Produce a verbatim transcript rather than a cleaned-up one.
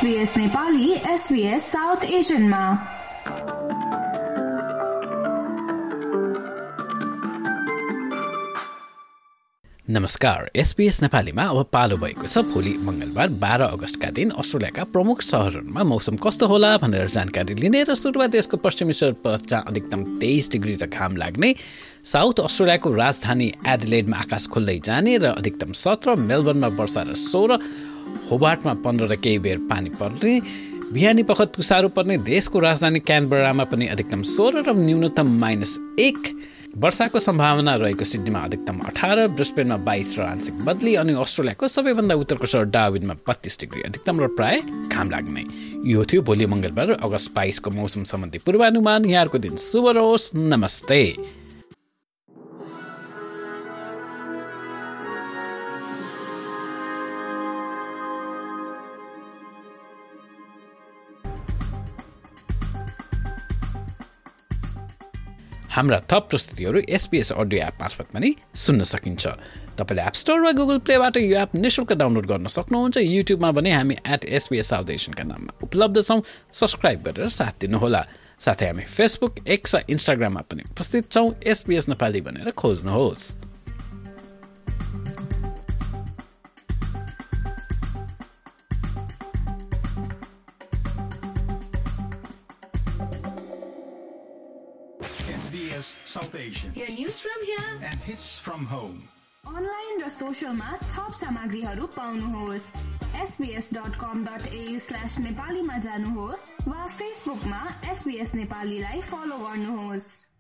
SBS Nepali SBS south एसियनमा। नमस्कार, SBS नेपालीमा अब पालो भएको छ भोलि मंगलबार बाह्र अगस्तका दिन अस्ट्रेलियाका प्रमुख शहरहरूमा मौसम कस्तो होला भनेर जानकारी लिने र सुरुवात देशको पश्चिमी सर्वोच्च जहाँ अधिकतम तेइस डिग्री र घाम लाग्ने, साउथ अस्ट्रेलियाको राजधानी एडिलेडमा आकाश खोल्दै जाने र अधिकतम सत्र, मेलबर्नमा वर्षा र सोह्र, होबार्टमा पन्ध्र र केही बेर पानी पर्ने, बिहानी पख तुषारो पर्ने, देशको राजधानी क्यानबरामा पनि अधिकतम सोह्र र न्यूनतम माइनस एक, वर्षाको सम्भावना रहेको सिडनीमा अधिकतम अठार, ब्रिस्बेनमा बाइस र आंशिक बदली अनि अस्ट्रेलियाको सबैभन्दा उत्तरको सहर डार्विनमा बत्तीस डिग्री अधिकतम र प्राय घाम लाग्ने। यो थियो भोलि मंगलबार अगस्त बाइसको मौसम सम्बन्धी पूर्वानुमान। यहाँको दिन शुभ रहोस्। नमस्ते। हाम्रा थप प्रस्तुतिहरू एसबीएस अडियो एप मार्फत पनि सुन्न सकिन्छ। तपाईले एप स्टोर वा गुगल प्लेबाट यो एप निःशुल्क डाउनलोड गर्न सक्नुहुन्छ। युट्युबमा पनि हामी एट एसबीएस साउथ एसियनका नाममा उपलब्ध छौँ। सब्सक्राइब गरेर साथ दिनुहोला। साथै हामी फेसबुक, एक्स र इन्स्टाग्राममा पनि उपस्थित छौँ। एसबीएस नेपाली भनेर खोज्नुहोस्। South Asian. Hear news from here and hits from home. Online र सोशलमा थप सामग्रीहरू पाउनुहोस्। SBS dot com dot A U slash नेपालीमा जानुहोस् वा फेसबुकमा एसबीएस नेपालीलाई फलो गर्नुहोस्।